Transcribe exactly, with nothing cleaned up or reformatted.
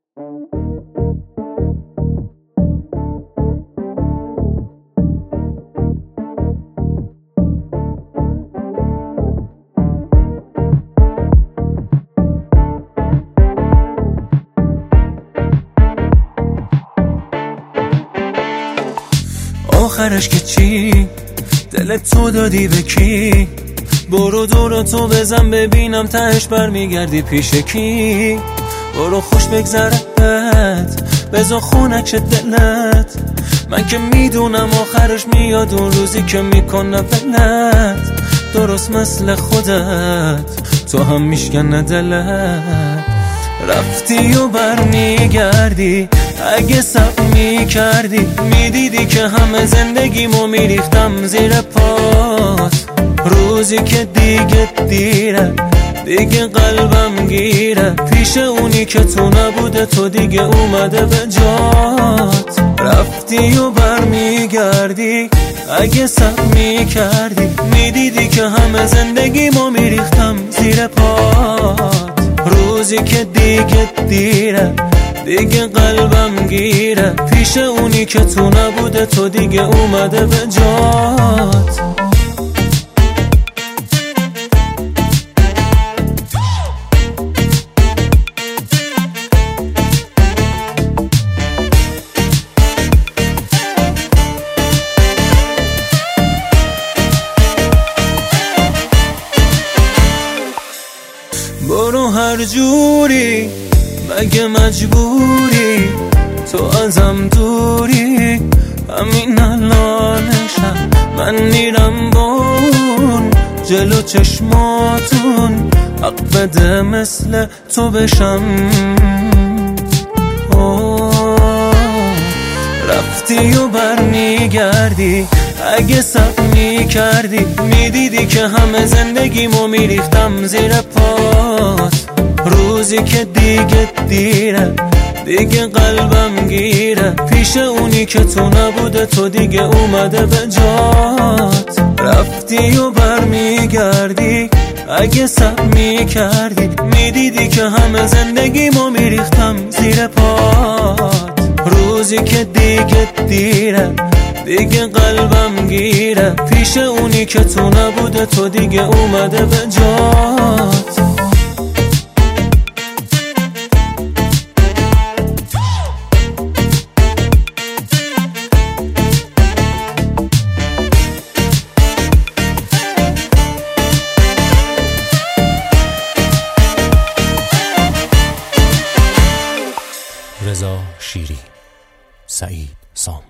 آخرش که چی؟ دلت تو دادی به کی؟ برو دور تو بزن ببینم تهش برمیگردی پیش کی؟ برو خوش بگذرت بزا خونک شد دلت، من که میدونم آخرش میاد اون روزی که میکنه بلت درست مثل خودت تو هم میشکنه دلت. رفتی و برمیگردی اگه سب میکردی میدیدی که همه زندگیمو میریختم زیر پات. روزی که دیگه دیره دیگه قلبم گیره پیش اونی که تو نبوده تو دیگه اومده به جات. رفتی و برمیگردی اگه سب میکردی میدیدی که همه زندگیمو میریختم زیر پات. روزی که دیگه دیره دیگه قلبم گیره پیش اونی که تو نبوده تو دیگه اومده به جات. برو هر جوری مگه مجبوری تو ازم دوری، همین الانشم من میرم بون جلو چشماتون حق بده مثل تو بشم. رفتی و برمیگردی اگه سب میکردی میدیدی که همه زندگیمو میریختم زیر پات. روزی که دیگه دیره دیگه قلبم گیره پیش اونی که تو نبوده تو دیگه اومده به جات. رفتی و برمیگردی اگه سب میکردی میدیدی که همه زندگیمو میریختم زیر پات. روزی که دیگه دیره دیگه قلبم گیره پیش اونی که تو نبوده تو دیگه اومده به جات. رضا شیری، سعید سام.